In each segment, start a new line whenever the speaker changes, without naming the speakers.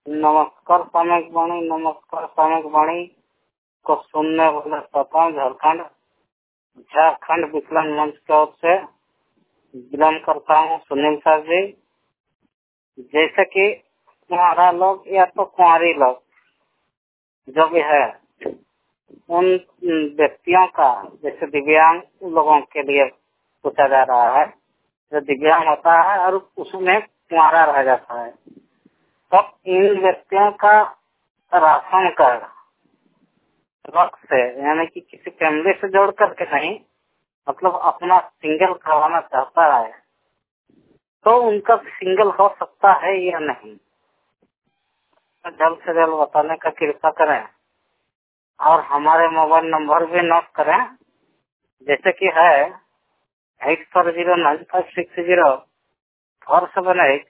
नमस्कार सामयिक वाणी, नमस्कार सामयिक वाणी को सुनने वाले श्रोताओं, झारखंड विकलांग मंच की ओर से विलम्ब करता हूँ सुनील सर जी। जैसे कि कुंवारा लोग या तो कुंवारी लोग जो भी है, उन व्यक्तियों का जैसे दिव्यांग लोगों के लिए पूछा जा रहा है। जो दिव्यांग होता है और उसमें कुंवारा रह जाता है, तब इन व्यक्तियों का राशन कार्ड अलग से, यानी कि किसी फैमिली से जोड़ करके नहीं, मतलब अपना सिंगल करवाना चाहता है तो उनका सिंगल हो सकता है या नहीं, तो जल्द से जल्द बताने का कृपा करें। और हमारे मोबाइल नंबर भी नोट करें, जैसे कि है 8409560478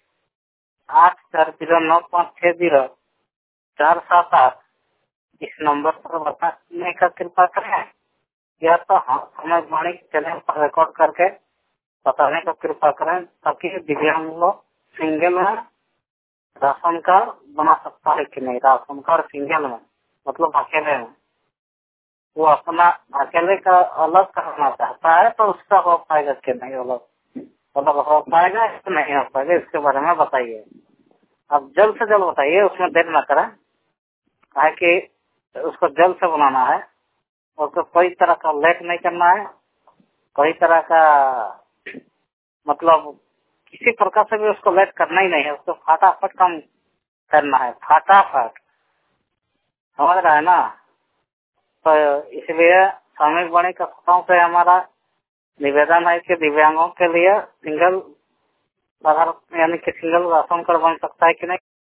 8409560478। इस नंबर पर बताने का कृपा करें, या तो हमें वाणी चैनल पर रिकॉर्ड करके बताने का कृपा करें, ताकि दिव्यांग लोग सिंगल में राशन कार्ड बना सकता है कि नहीं। राशन कार्ड सिंगल में मतलब अकेले में, वो अपना अकेले का अलग करना चाहता है तो उसका हो पाएगा कि नहीं, अलग मतलब हो पाएगा या नहीं हो पाएगा, इसके बारे में बताइए। अब जल्द से जल्द बताइए, उसमें देर न करें, है कि उसको जल्द से बनाना है। उसको कोई तरह का लेट नहीं करना है, कोई तरह का मतलब किसी प्रकार से भी उसको लेट करना ही नहीं है। उसको फटाफट काम करना है, फटाफट, समझ रहा है ना। तो इसलिए सामयिक वाणी कक्षाओं से हमारा निवेदन है कि दिव्यांगों के लिए सिंगल आधार यानी कि सिंगल राशन कार्ड बन सकता है कि नहीं।